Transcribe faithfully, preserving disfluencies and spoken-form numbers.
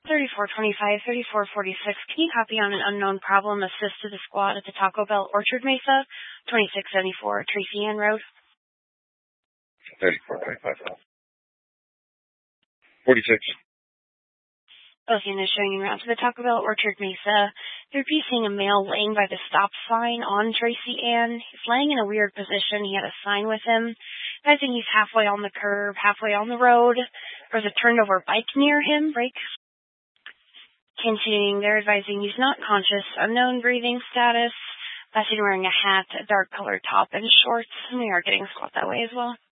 thirty-four twenty-five, thirty-four forty-six. Can you copy on an unknown problem? Assist to the squad at the Taco Bell Orchard Mesa, twenty-six seventy-four Tracy Ann Road. thirty-four twenty-five. forty-six. Both units showing en route to the Taco Bell Orchard Mesa. They're seeing a male laying by the stop sign on Tracy Ann. He's laying in a weird position. He had a sign with him. I think he's halfway on the curb, halfway on the road. There's a turned over bike near him. Break. Continuing, they're advising he's not conscious. Unknown breathing status. Last seen wearing a hat, a dark colored top, and shorts. And we are getting a squat that way as well.